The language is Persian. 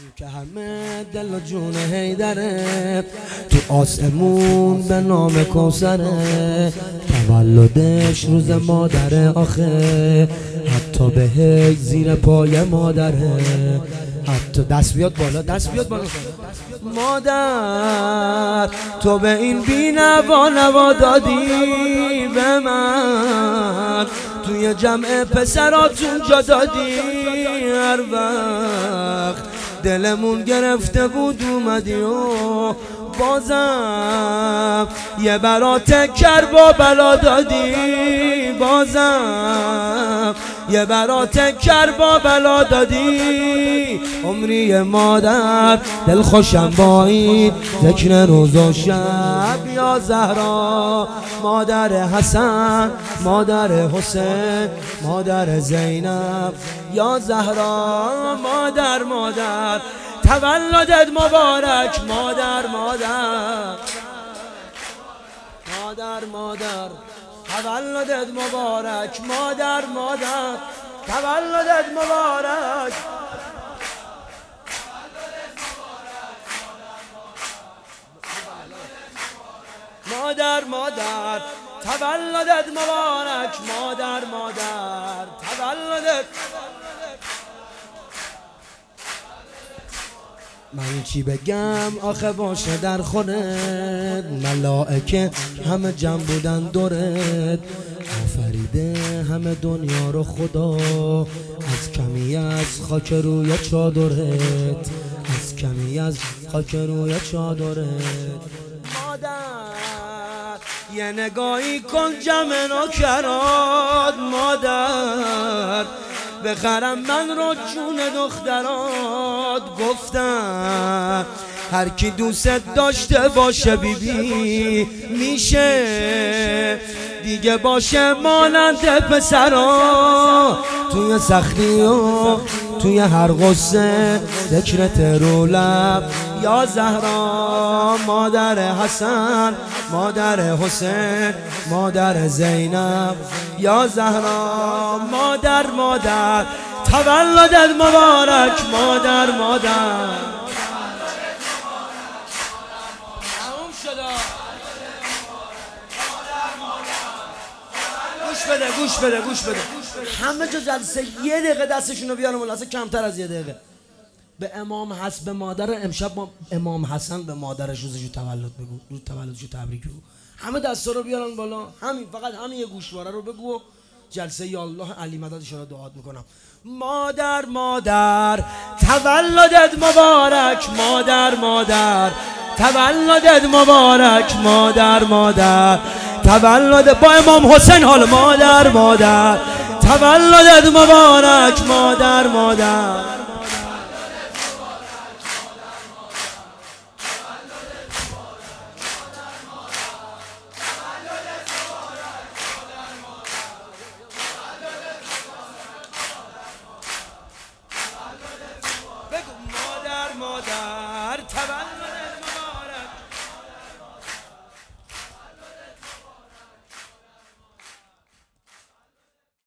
که همه دل و جون حیدره، تو آسمون به نام کوثره، تولدش روز مادره آخه، حتی بهش زیر پای مادره، حتی دست بیاد بالا، دست بیاد بالا. مادر تو به این بی‌نوا نوا دادی به من، توی جمع پسراتون جا دادی، هر وقت دلمون گرفته بود اومدی و بازم یه برات کرب و بلا دادی، بازم یه برات کرب و بلا دادی. عمری مادر دل خوشم با این ذکر روز و شب، یا زهرا مادر حسن، مادر حسین، مادر زینب، یا زهرا مادر مادر تولدت مبارک، مادر مادر مادر مادر تولدت مبارک، مادر مادر تولدت مبارک. مادر مادر تولدت مبارک، مادر مادر تولدت. من چی بگم آخه باشه در خونت، ملائکه همه جمع بودن دورت، آفریده همه دنیا رو خدا، از کمی از خاک روی چادرت، از کمی از خاک روی چادرت. مادر یه نگاهی کن جمع نوکرات، مادر بخرم من رو جون دخترات. گفتم هر کی دوست داشته باشه بیبی میشه دیگه، باشه مانند پسرا، توی سختی و توی هر غصه ذکرت رو لب، یا زهرا مادر حسن، مادر حسین، مادر زینب، یا زهرا مادر مادر تولدت مبارک، مادر مادر. گوش بده گوش بده. همه جا جلسه یه دقیقه دستشونو بیارم ولی اصلا کمتر از یه دقیقه. به امام حسن، به مادر، امشب ما امام حسن به مادرش روزشو تولد بگو، روز تولدشو تبریک بگو. همه دستا رو بیارن بالا، همین فقط همین یه گوشواره رو بگو و جلسه یا الله علی مددش رو دعات میکنم. مادر مادر تولدت مبارک، مادر مادر تولدت مبارک، مادر مادر تولد با امام حسین حال، مادر مادر تولدت مبارک، مادر مادر. بگو مادر مادر